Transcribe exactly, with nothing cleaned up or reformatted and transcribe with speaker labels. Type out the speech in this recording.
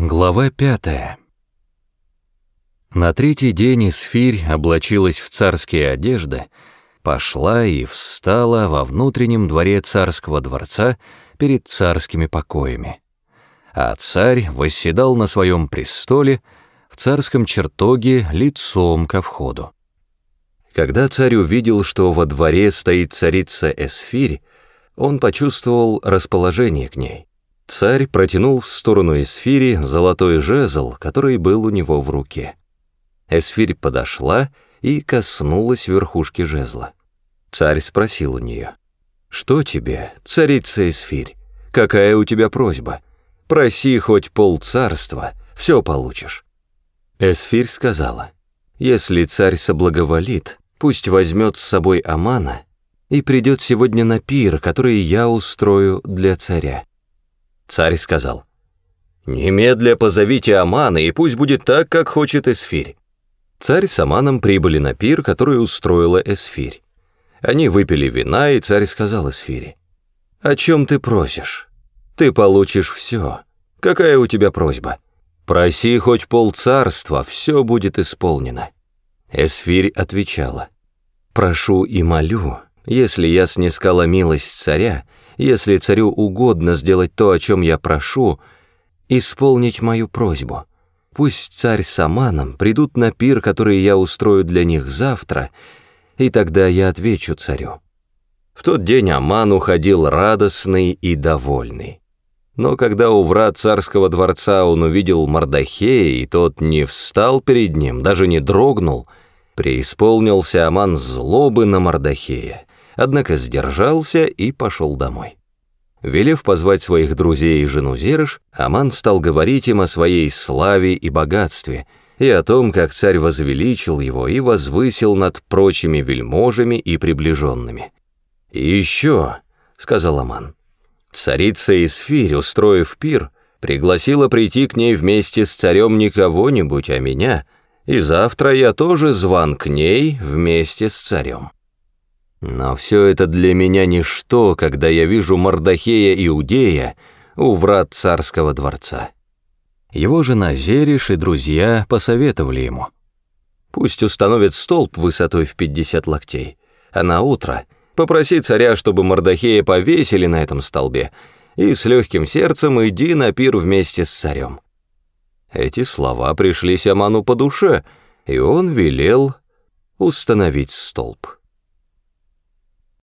Speaker 1: Глава пятая. На третий день Эсфирь облачилась в царские одежды, пошла и встала во внутреннем дворе царского дворца перед царскими покоями. А царь восседал на своем престоле в царском чертоге лицом ко входу. Когда царь увидел, что во дворе стоит царица Эсфирь, он почувствовал расположение к ней. Царь протянул в сторону Эсфири золотой жезл, который был у него в руке. Эсфирь подошла и коснулась верхушки жезла. Царь спросил у нее: «Что тебе, царица Эсфирь? Какая у тебя просьба? Проси хоть полцарства, все получишь». Эсфирь сказала: «Если царь соблаговолит, пусть возьмет с собой Амана и придет сегодня на пир, который я устрою для царя». Царь сказал: «Немедля позовите Амана, и пусть будет так, как хочет Эсфирь». Царь с Аманом прибыли на пир, который устроила Эсфирь. Они выпили вина, и царь сказал Эсфири: «О чем ты просишь? Ты получишь все. Какая у тебя просьба? Проси хоть полцарства, все будет исполнено». Эсфирь отвечала: «Прошу и молю, если я снискала милость царя, если царю угодно сделать то, о чем я прошу, исполнить мою просьбу. Пусть царь с Аманом придут на пир, который я устрою для них завтра, и тогда я отвечу царю». В тот день Аман уходил радостный и довольный. Но когда у врат царского дворца он увидел Мордохея, и тот не встал перед ним, даже не дрогнул, преисполнился Аман злобы на Мордохея, однако сдержался и пошел домой. Велев позвать своих друзей и жену Зереш, Аман стал говорить им о своей славе и богатстве, и о том, как царь возвеличил его и возвысил над прочими вельможами и приближенными. «И еще», — сказал Аман, — «царица Эсфирь, устроив пир, пригласила прийти к ней вместе с царем не кого-нибудь, а меня, и завтра я тоже зван к ней вместе с царем. Но все это для меня ничто, когда я вижу Мордохея Иудея у врат царского дворца». Его жена Зереш и друзья посоветовали ему: «Пусть установит столб высотой в пятьдесят локтей, а на утро попроси царя, чтобы Мордохея повесили на этом столбе, и с легким сердцем иди на пир вместе с царем». Эти слова пришлись Аману по душе, и он велел установить столб.